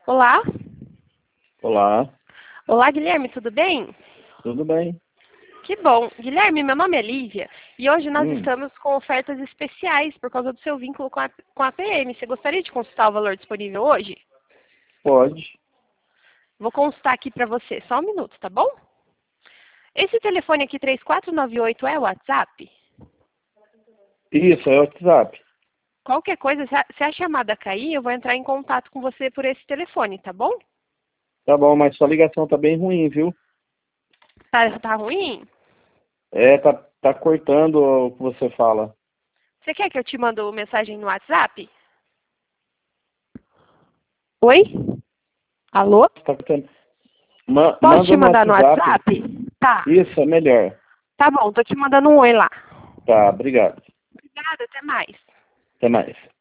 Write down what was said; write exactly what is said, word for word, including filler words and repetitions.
Olá. Olá, Olá, Guilherme, tudo bem? tudo bem? Que bom. Guilherme, meu nome é Lívia e hoje nós Hum, estamos com ofertas especiais por causa do seu vínculo com a, com a P M. Você gostaria de consultar o valor disponível hoje? pode. Vou consultar aqui para você. Só um minuto, tá bom? Esse telefone aqui, três quatro nove oito, é o WhatsApp? Isso, é o WhatsApp. Qualquer coisa, se a, se a chamada cair, eu vou entrar em contato com você por esse telefone, tá bom? Tá bom, mas sua ligação tá bem ruim, viu? Tá, tá ruim? É, tá, tá cortando o que você fala. Você quer que eu te mando mensagem no WhatsApp? Oi? Alô? Tá cortando. Ma- Posso te manda no mandar no WhatsApp. WhatsApp? Tá. Isso, é melhor. Tá bom, tô te mandando um oi lá. Tá, obrigado. Obrigada, até mais. Até mais.